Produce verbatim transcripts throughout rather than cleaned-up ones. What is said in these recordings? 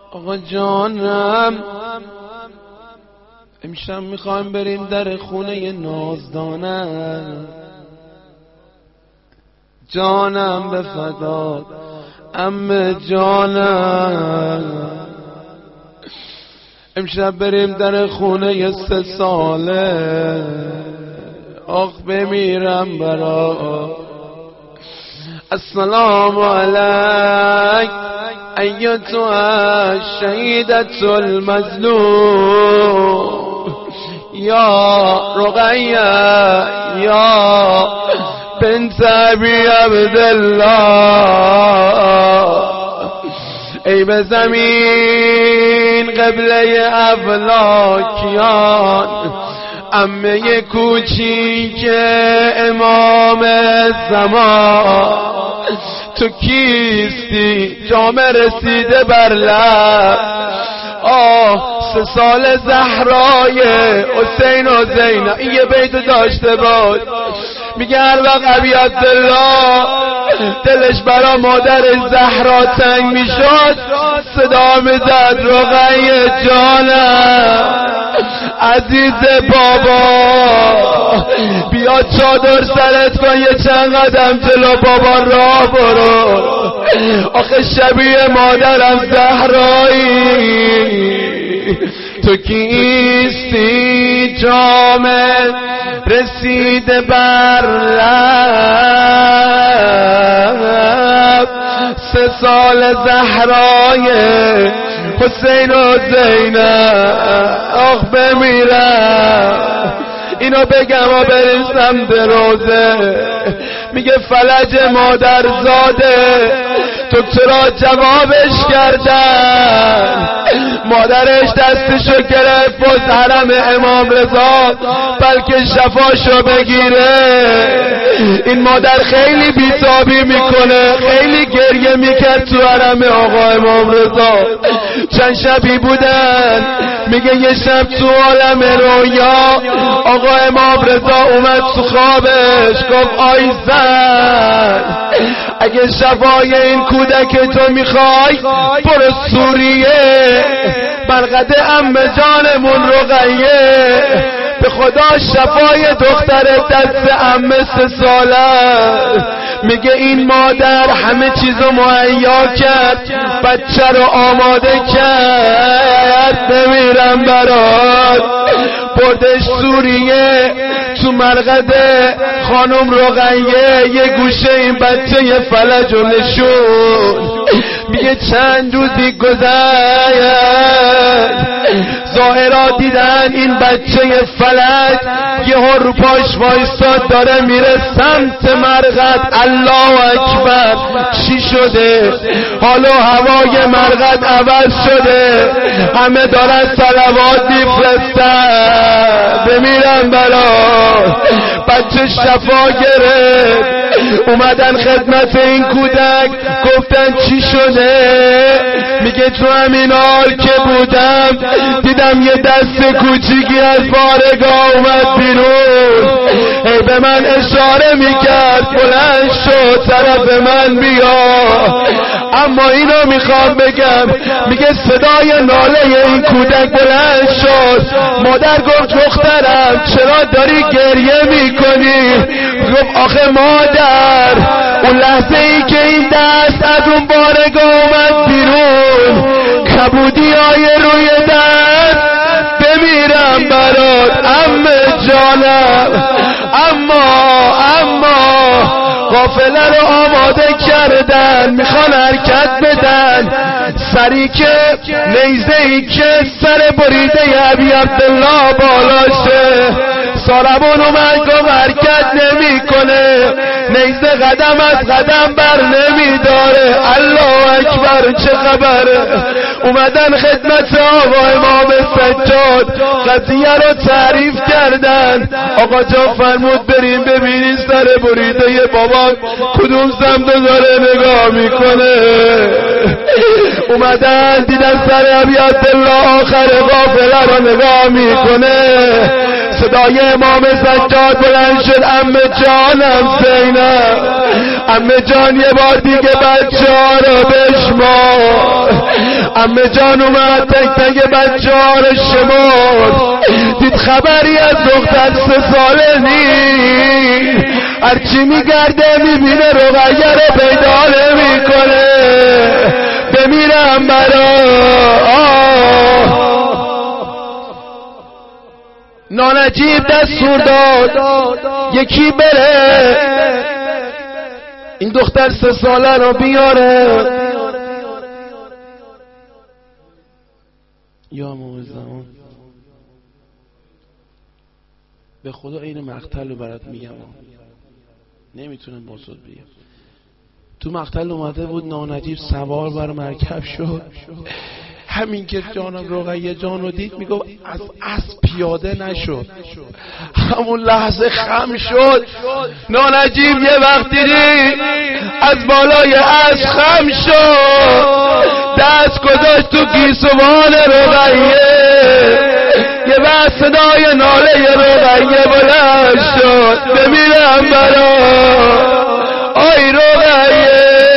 آقا جانم امشب میخوایم بریم در خونه نازدانم، جانم به فدا عمه جانم. امشب بریم در خونه سه ساله، آخ بمیرم برا. السلام علیک ایتها الشهیدة المظلوم یا رقیه یا بنت ابی عبدالله. ای به زمین قبله افلاکیان، عمه کوچیک امام زمان، تو کیستی جام رسیده بر لب. آه سه سال زهرای حسین و زینب. این یه بیت داشته بود، میگه هر وقت ابی عبدالله دلش برا مادر زهرا تنگ میشد صدا میزد رقیه جانم عزیز بابا، بیا چادر سرت کن یه چند قدم جلو بابا راه برو. آخه شبیه مادرم زهرایی، تو کیستی جام رسیده بر لب. سه سال زهرای حسین و زینب، آخ بمیرم. اینو بگم و بریم سمت روزه. میگه فلج مادر زاده دکترها جوابش کردن، مادرش دستشو گرفت باز حرم امام رضا بلکه شفاشو بگیره. این مادر خیلی بیتابی میکنه، خیلی گریه میکرد تو حرم آقا امام رضا. چند شبی بودن، میگه یه شب تو عالم رویا آقا امام رضا اومد تو خوابش گفت آی زن، اگه شفای این کودک تو میخوای برو سوریه، برقد عمه جانمون رقیه. به خدا شفای دختر دست عمه سه ساله. میگه این مادر همه چیزو مهیا کرد، بچه رو آماده کرد. بمیرم برات، بردش سوریه تو مرقد خانم رقیه. یه گوشه این بچه یه فلج و نشون. میگه چند روزی گذشت، ظاهرا دیدن این بچه فلج یه رو پاش وایستاد داره میره سمت مرقد. الله اکبر، چی شده؟ حال و هوای مرقد عوض شده، همه دارن صلوات میفرستن. بمیرم برا. بچه شفا گرفت، اومدن خدمت این کودک گفتن چی شده؟ میگه تو همین حال که بودم دیدم یه دست کوچیکی از بارگاه اومد بیرون. ای به من اشاره میکرد بلند شو طرف من بیا. اما اینو میخوام بگم، میگه صدای ناله این کودک بلند شد. مادر گفت دخترم چرا داری گریه میکنی؟ گفت آخه مادر اون لحظه ای که این دست از اون بارگاه اومد بیرون، کبودی های روی دست. بمیرم برات عمه جانم. اما اما قافله رو آماده کردن، میخوان حرکت بدن. سری که نیزه ای که سر بریده ابی عبدالله بالاشه، ساربون اومد گفت حرکت نمی کنه، نیزه قدم از قدم بر نمی داره. الله اکبر، چه خبره؟ اومدن خدمت آقا امام سجاد، قضیه رو تعریف کردن. آقا جان فرمود بریم ببینیم سر بریده بابا کدوم سمت داره نگاه میکنه. اومدن دیدن سر ابی عبدالله آخر قافله رو نگاه میکنه. صدای امام سجاد بلند شد عمه جانم زینب. عمه جان یه بار دیگه بچه ها رو بشمار. عمه جان اومد تک تک بچه ها رو شمرد، دید خبری از دختر سه ساله نیست، هرچی میگرده میبینه رقیه رو پیدا نمیکنه. بمیرم برا نانجیب دستور داد یکی بره این دختر سه ساله رو بیاره. یا موعظ زمان به خدا این مقتل رو برات میگم، نمیتونم با صوت بگم. تو مقتل اومده بود نانجیب سوار بر مرکب شد، همین که جانم رقیه جان رو دید میگفت از اسب پیاده نشد، همون لحظه خم شد. نانجیب یه وقت دیدی از بالای اسب خم شد، دست گذاشت تو گیسوان رقیه، یه وقت صدای ناله رقیه بلند شد. بمیرم برا آی رقیه.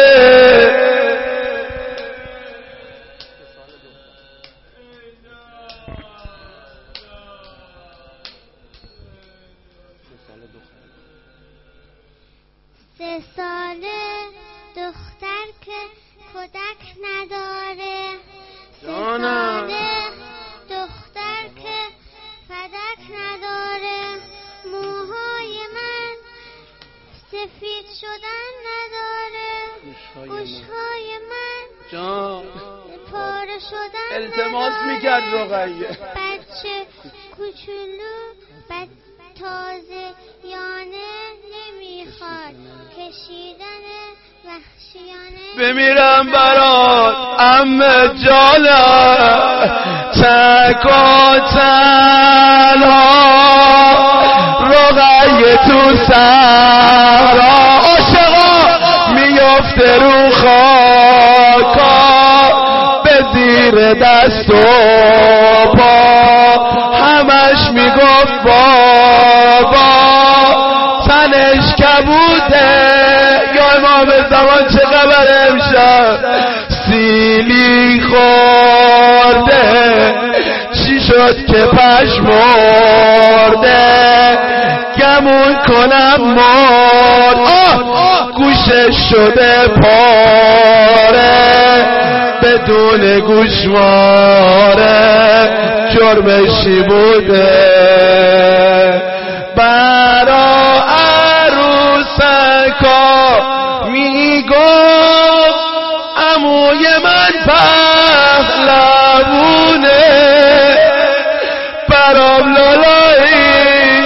سه ساله دختر که کودک نداره، سه ساله دختر که فدک نداره، موهای من سفید شدن نداره، گوشهای من جان پاره شدن التماس میکرد رقیه. بچه کوچولو بچه تازه یانه نمیخواد کشیدن وحشیانه. بمیرم برات عمه جانم تک و تنها رقیه تو صحرا، عاشقا میفته رو خاکا به زیر دست و پا، همش میگفت بابا تنش کبوده. یا امام زمان چه خبر امشب سیلی خورده، چی شد که پشمرده، گمون کنم مرد. آه گوشش شده پاره بدون گوشواره، جرمشی بوده برا عروسکا میگفت عموی من پهلوونه، برام لالایی.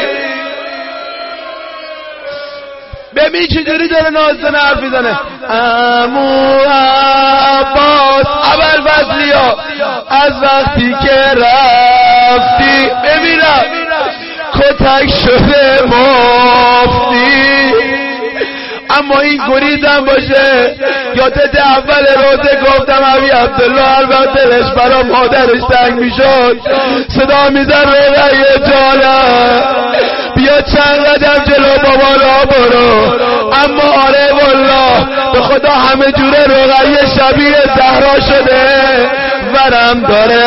ببین چجوری داره نازدن حرف میزنه. عمو عباس ابوالفضلیا از وقتی که رفتی ببینم کتک شده مفتی، اما این گریزم باشه. یادت اول روزه گفتم ابی عبدالله هر وقت دلش برا مادرش تنگ میشد صدا میزن رقیه جانم بیا چند قدم جلو بابالا برو. اما آره والله به خدا همه جوره رقیه شبیه زهرا شده، ورم داره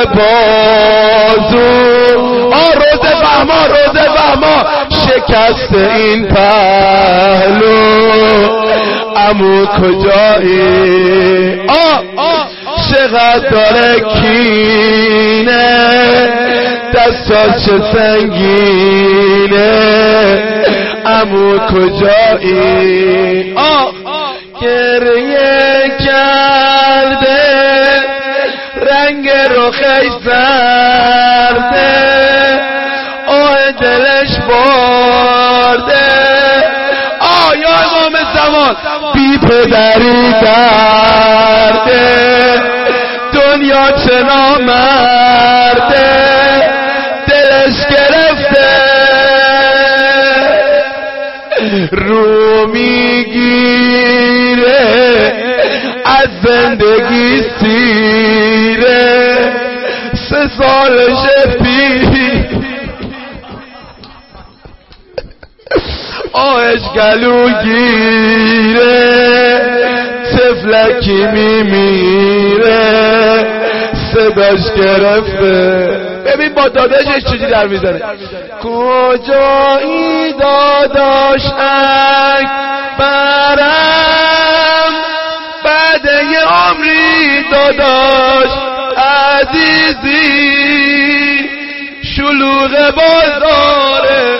بازو. آ روزه فهما روزه فهما شکست این پهلو، عمو کجایی؟ آ چقدر داره کینه، دستاش چه سنگینه، عمو کجایی؟ آ گریه کرده رنگ رخش زرده، آه دلش برده. آیا امام زمان بی پدری درده، دنیا چه نامرده، دلش گرفته رو میگیره از زندگی سیره. سه سالشه پی آهش گلو گیره، طفلکی میمیره، صداش گرفته. ببین با داداشش چجوری در میزنه. کجایی داداش اکبرم بعد یه عمری داداش عزیزی شلوغ بازاره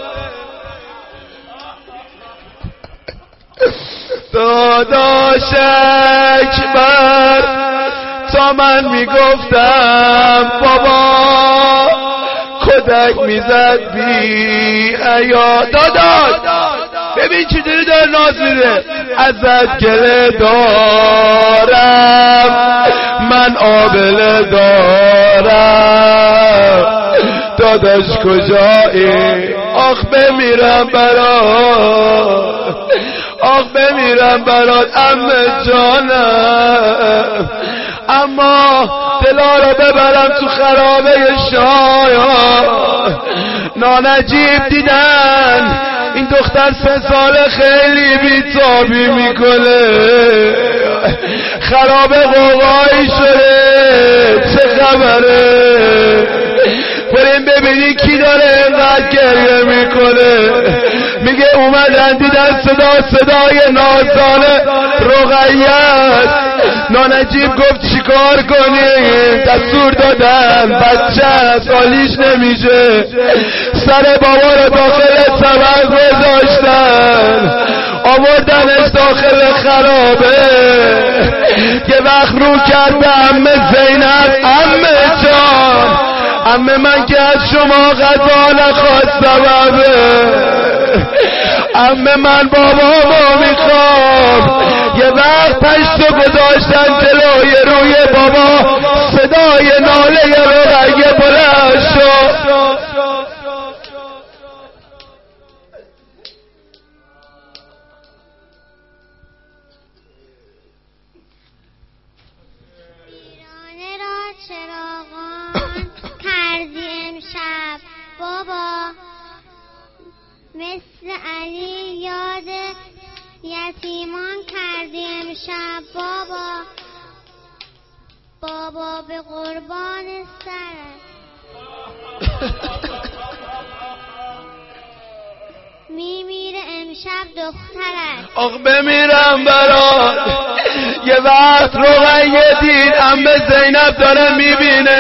داداش اکبر تا من میگفتم بابا کدک میزد بی حیا. داداش ببین چجوری داره ناز میده. ازت گله دارم من آبله دارم داداش کجایی آخ بمیرم برات آخ بمیرم برات عمه جانم اما دلا رو ببرم تو خرابه شاید. نانجیب دیدن این دختر سه سال خیلی بیتابی میکنه خرابه قوقایی شده چه خبره بریم ببینی کی داره اینقدر گریه میکنه. میگه اومدن دیدن صدا صدای نازانه رقیه. نانجیب گفت چیکار کنیم دستور دادن بچه سالیش نمیشه سر بابا رو داخل طبق گذاشتن آوردنش داخل خرابه. یه وقت رو کرد به عمه زینب عمه جان عمه من که از شما غذا نخواستم عمه من بابامو میخوام. یه وقت پشتو گذاشتن جلوی روی بابا صدای ناله رقیه بلند شد. ویرانه را چراغان کردی امشب بابا مثل علی یاد یتیمان کردی امشب بابا بابا به قربان سرت میمیره امشب دخترت آخ بمیرم برات. یه وقت رقیه دید عمه زینب داره میبینه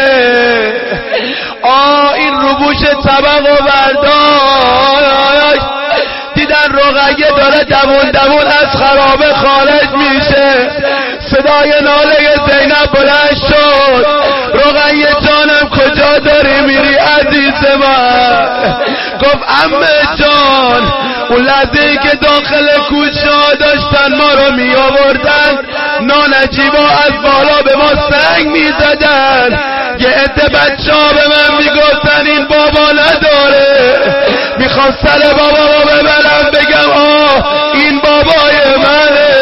آه این روبوش طبق و برداشت دیدن رقیه داره دوون دوون از خرابه خارج میشه. صدای ناله زینب بلند شد رقیه جانم کجا داری میری عزیز من. گفت عمه جان اون لحظه‌ای که داخل کوچه داشتن ما رو می آوردن نانجیبا از بالا به ما سنگ می زدن. یه عده بچه ها به من می گفتن این بابا نداره میخوام سر بابا رو ببرم بگم آه این بابای منه.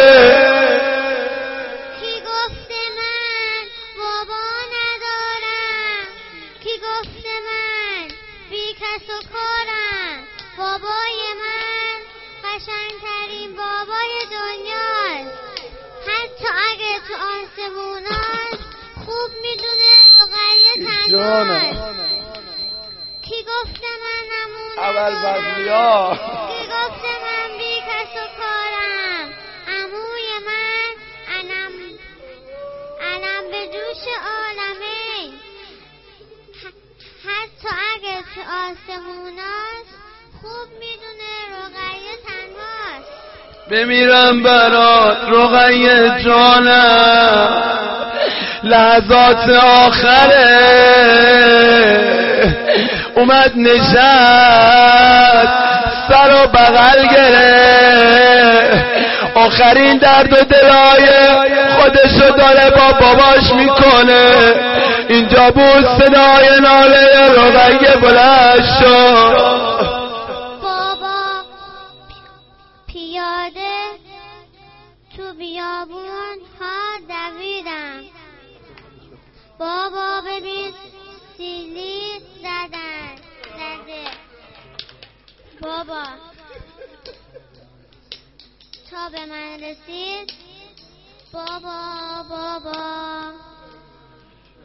کی گفته من بابا ندارم کی گفته من بی کس و کارم بابای من قشنگترین بابای دنیاست حتی اگه تو آسموناست خوب میدونه رقیه تنهاست. کی گفته من نمونه اول فضلیا کی گفته من بی کس و کارم عموی من انم انم به دوش عالمه حتی اگه تو آسموناست خوب میدونه رقیه تنهاست. بمیرم برات رقیه جانم لحظات آخره اومد نشست سر و بغل گره آخرین درد و دلای خودشو داره با باباش میکنه. اینجا بود صدای ناله رقیه بلند شد. بابا پیاده تو بیابون ها دویدم بابا ببین سیلی زدن زده بابا تا به من رسید بابا بابا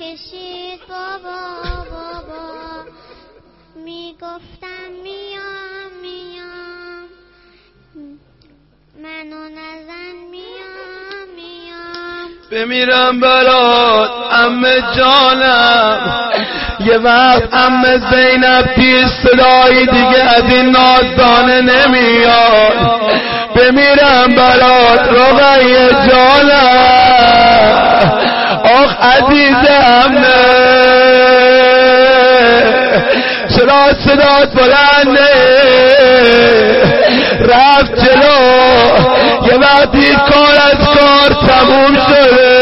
کشید بابا بابا، میگفتم میام میام، منو نزن میام میام. بمیرم برات عمه جانم، یه وقت عمه زینب پیر صدایی دیگه از این نازدانه نمیاد. بمیرم برات رقیه جانم، آخ عزیز عمه چرا صدات بلنده؟ رفت جلو یه وقتی کار از کار تموم شده.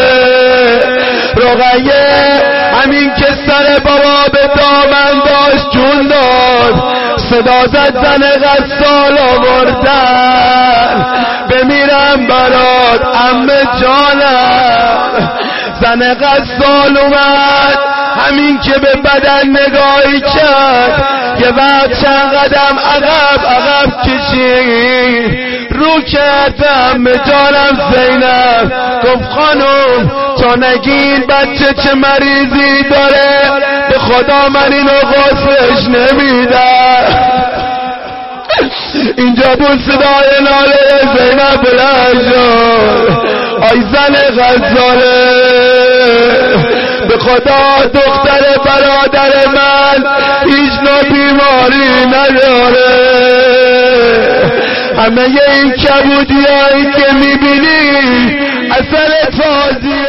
رقیه همین که سر بابا به دامن داشت جون داد، صدا زد زن غسال آوردن. بمیرم برات عمه جانم، زن غسال اومد همین که به بدن نگاهی کرد، یه وقت چند قدم عقب عقب کشید، رو کرد عمه جانم زینب، گفت خانم تا نگین بچه چه مریضی داره، به خدا من اینو غسلش نمیدم. اینجا بود صدای ناله زینب بلند شد، آی زن غزاله به خدا دختر برادر من هیچ نوع بیماری نداره، همه این کبودیایی که میبینی اثر تازیه